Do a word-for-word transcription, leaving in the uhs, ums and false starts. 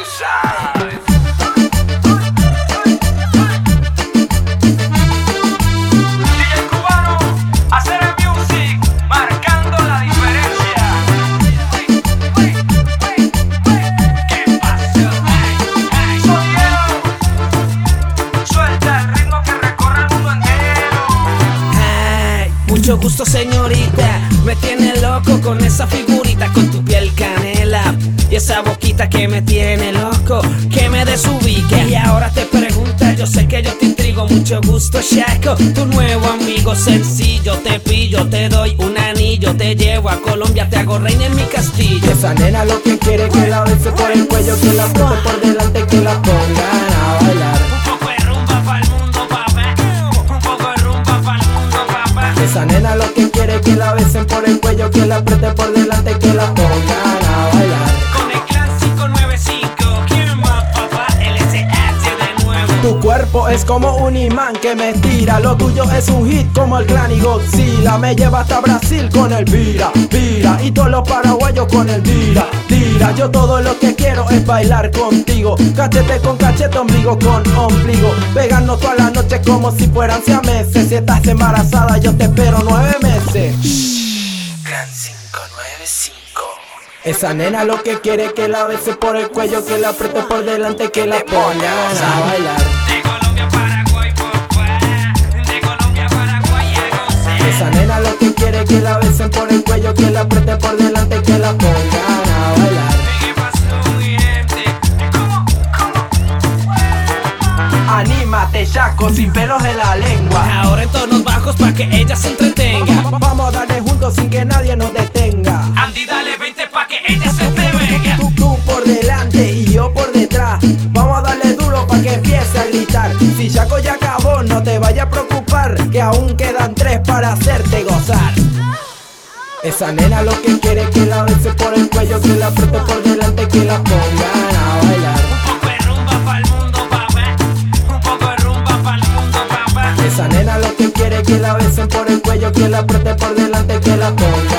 sabes. D J Cubano, hacer el music, marcando la diferencia. ¿Qué pasó? Sonido, suelta el ritmo que recorre el mundo entero. Ay, mucho gusto, señorita. Me tiene loco con esa figurita, con tu piel canela y esa boquita que me tiene loco, que me desubica. Y ahora te pregunta, yo sé que yo te intrigo. Mucho gusto, Shaco, tu nuevo amigo. Sencillo, te pillo, te doy un anillo, te llevo a Colombia, te hago reina en mi castillo. Esa nena lo que quiere que la bese por el cuello, que la apriete por delante, que la pongan a bailar. Un poco de rumba pa'l mundo, papá. Un poco de rumba pa'l mundo, papá. Esa nena lo que quiere que la besen por el cuello, que la apriete por delante, que la pongan a bailar. Con el clan cinco nueve cinco, ¿quién más, papá? El S H de nuevo. Tu cuerpo es como un imán que me tira. Lo tuyo es un hit como el Clan y Godzilla. Me lleva hasta Brasil con el Vira, Vira. Y todos los paraguayos con el Tira, Tira. Yo todo lo que quiero es bailar contigo, cachete con cachete, ombligo con ombligo, pegarnos toda la noche como si fueran siameses. Si estás embarazada yo te espero nueve meses. Clan cinco nueve cinco. Esa nena lo que quiere que la bese por el cuello, que la apriete por delante, que la pongan a bailar. De Colombia, Paraguay, papá. De Colombia, Paraguay, a gozar. Esa nena lo que quiere que la besen por el cuello, que la apriete por delante, que la pongan a bailar. ¿Qué pasó, mi gente? ¿Cómo? ¿Cómo? Anímate, Shaco, sin pelos en la lengua. Ahora en tonos bajos pa' que ella se entretenga. Vamos a darle juntos sin que nadie nos detenga. Andy, dale veinte pa' que ella se te venga. Tú, tú por delante y yo por detrás. Vamos a darle duro pa' que empiece a gritar. Si Shaco ya acabó, no te vayas a preocupar, que aún quedan tres para hacerte gozar. Esa nena lo que quiere es que la bese por el cuello, que la apriete por delante, que la pongan a bailar. Un poco de rumba pa'l mundo, papá. Un poco de rumba pa'l mundo, papá. Esa nena lo que quiere es que la besen por el cuello, que la apriete por delante, que la pongan